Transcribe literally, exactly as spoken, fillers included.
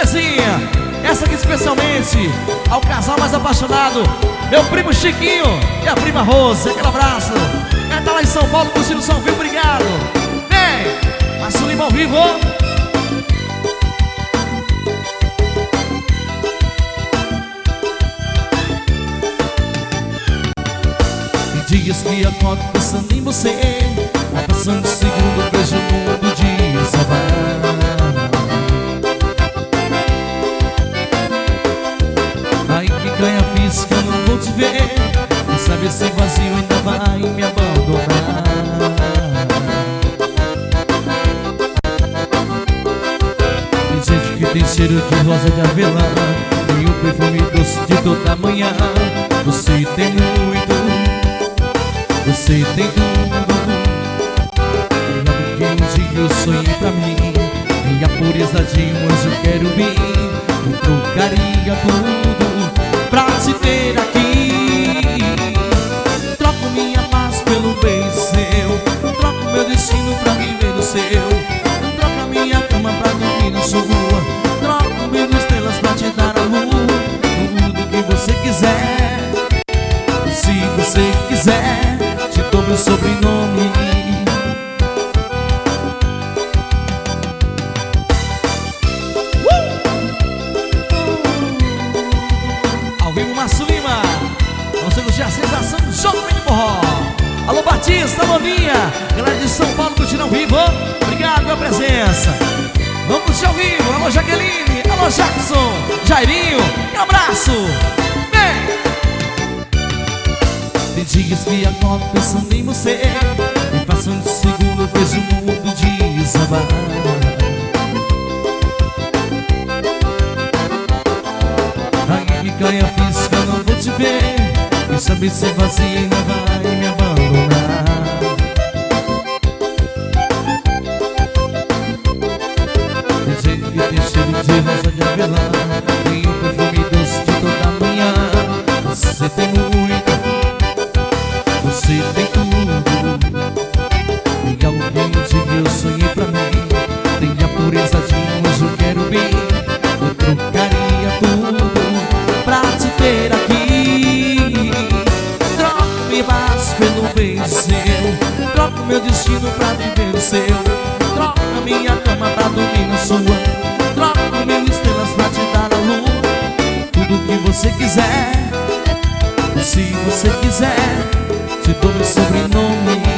Terezinha. Essa aqui especialmente ao casal mais apaixonado, meu primo Chiquinho e a prima Rose. Aquele abraço. Ela tá lá em São Paulo curtindo o som vivo, obrigado. Vem, Márcio Lima ao vivo. Tem dias que acordo pensando em você, vai passando o segundo, vejo o mundo desabar. Aí que ganha física, eu não vou te ver. Quem sabe esse vazio ainda vai me abandonar. Tem gente que tem cheiro de rosa de avelã e o perfume doce de toda manhã. Você tem muito, você tem tudo, e algo que um dia eu sonhei pra mim. E a pureza de um anjo querubim, eu trocaria tudo pra te ter aqui. Troco minha paz pelo beijo seu, troco meu destino pra viver o seu. Troco a minha cama pra dormir na sua, troco mil estrelas pra te dar a luz. Tudo que você quiser, se você quiser, te dou meu sobrenome. A sensação do jogo vem de forró. Alô Batista, Lovinha, galera de São Paulo curtindo ao vivo. Obrigado pela presença. Vamos curtir ao vivo. Alô Jaqueline, alô Jackson, Jairinho, um abraço. Vem. Tem dias que acordo pensando em você, e passando de segundo vejo o mundo desabar. Aí que cai a física, eu não vou te ver. Quem sabe ser vazio ainda vai me abandonar. Tem gente que tem cheiro de rosa de avelã e o perfume doce de toda manhã. Você tem muito, você tem tudo, e algo que um dia eu sonhei pra mim. Tem a pureza de um anjo querubim, eu trocaria tudo pra te ter aqui. Pelo beijo seu, troco meu destino pra viver o seu. Troco a minha cama pra dormir na sua, troco mil estrelas pra te dar a luz. Tudo que você quiser, se você quiser, te dou meu sobrenome.